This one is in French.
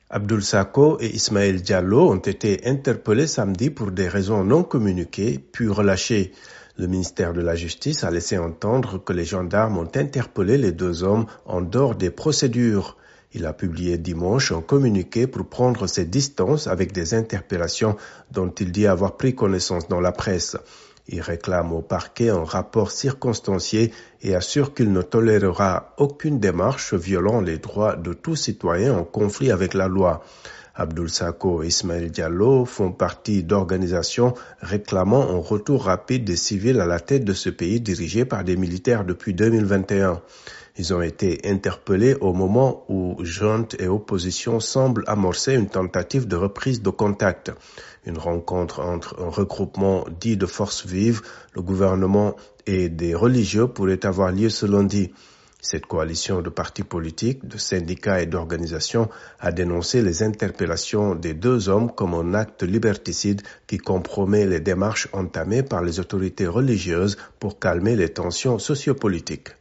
Abdoul Sako et Ismaël Diallo ont été interpellés samedi pour des raisons non communiquées, puis relâchés. Le ministère de la Justice a laissé entendre que les gendarmes ont interpellé les deux hommes en dehors des procédures. Il a publié dimanche un communiqué pour prendre ses distances avec des interpellations dont il dit avoir pris connaissance dans la presse. Il réclame au parquet un rapport circonstancié et assure qu'il ne tolérera aucune démarche violant les droits de tout citoyen en conflit avec la loi. Abdoul Sako et Ismaël Diallo font partie d'organisations réclamant un retour rapide des civils à la tête de ce pays dirigé par des militaires depuis 2021. Ils ont été interpellés au moment où junte et opposition semblent amorcer une tentative de reprise de contact. Une rencontre entre un regroupement dit de forces vives, le gouvernement et des religieux pourrait avoir lieu ce lundi. Cette coalition de partis politiques, de syndicats et d'organisations a dénoncé les interpellations des deux hommes comme un acte liberticide qui compromet les démarches entamées par les autorités religieuses pour calmer les tensions sociopolitiques.